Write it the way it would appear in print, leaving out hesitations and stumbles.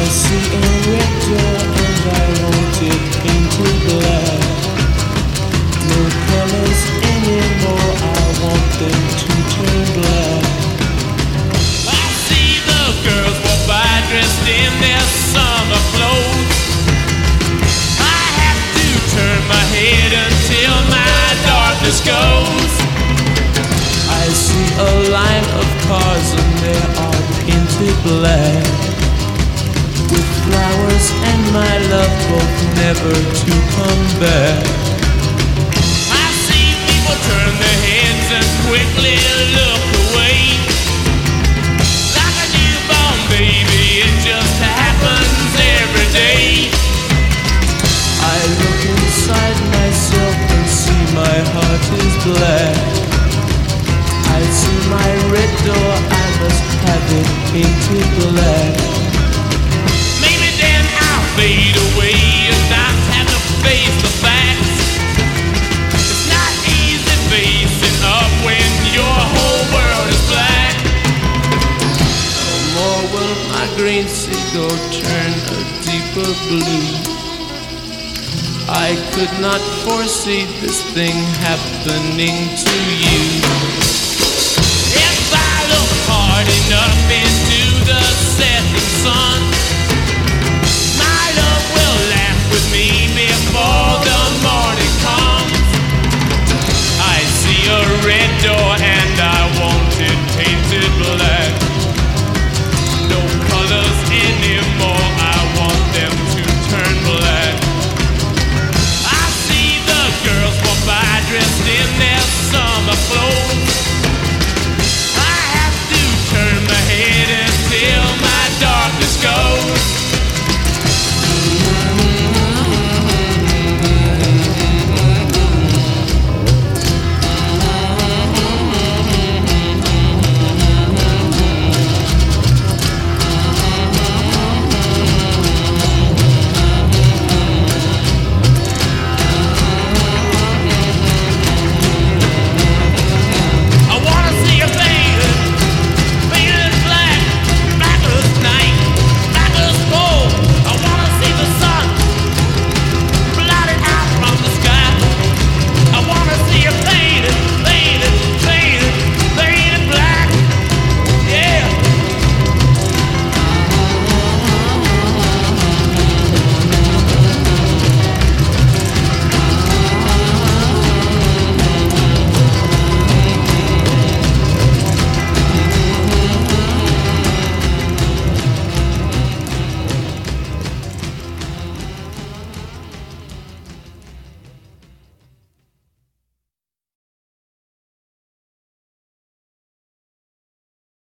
see a red door and I want it painted black. No colors anymore, I want them to turn black. I see the girls walk by dressed in their summer clothes. I have to turn my head until my darkness goes. I see a line of cars and they are painted black, with flowers and my love both never to come back. I see people turn their heads and quickly look away. Like a newborn baby, it just happens every day. I look inside myself and see my heart is black. I see my red door, I must have it painted black. Maybe then I'll fade away and not have to face the facts. It's not easy facing up when your whole world is black. No more will my green seagull turn a deeper blue. I could not foresee this thing happening to you. If I look hard enough into the setting sun,